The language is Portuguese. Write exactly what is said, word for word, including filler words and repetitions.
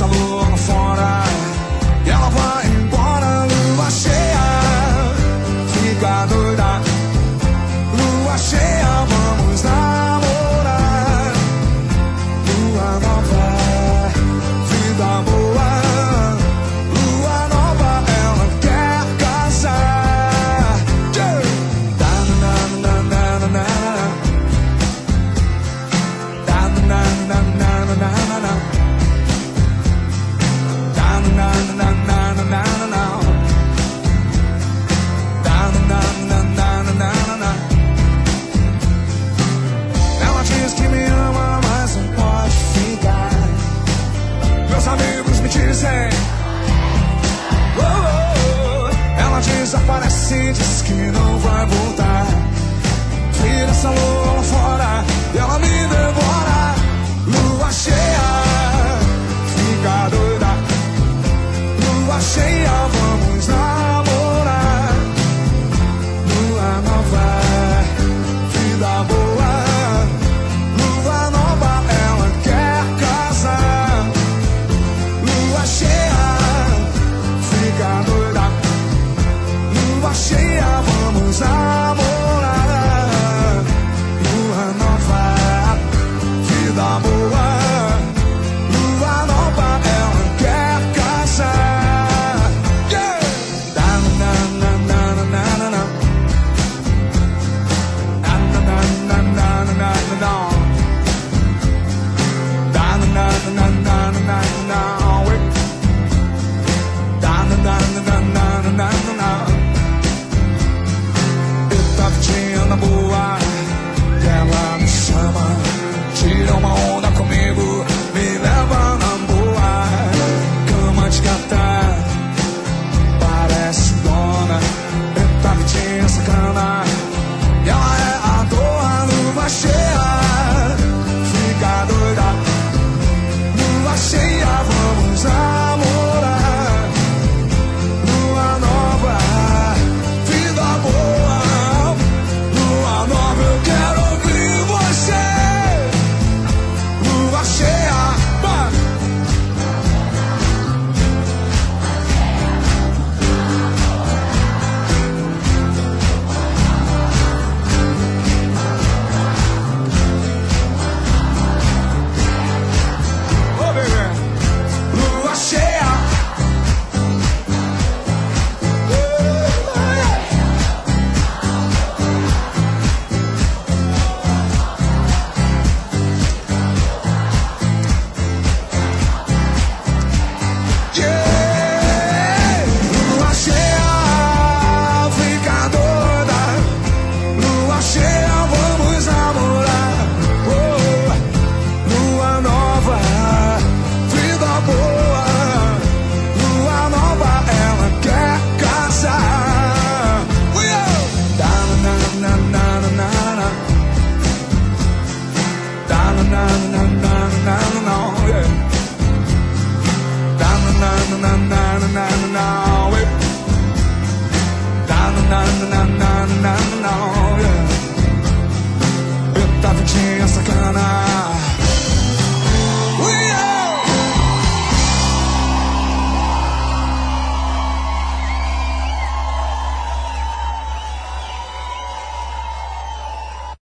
essa lua lá fora e ela vai embora. Lua cheia, fica doida. Lua cheia, vamos namorar. Lua nova, vida boa. Lua nova, ela quer casar. Yeah. Da na na na na na da na na na na na na da na na na na na na da na na na na na na. Ela diz que me ama, mas não pode ficar. Meus amigos me dizem. Oh, oh, oh. Ela desaparece e diz que não vai voltar. Vira essa louca.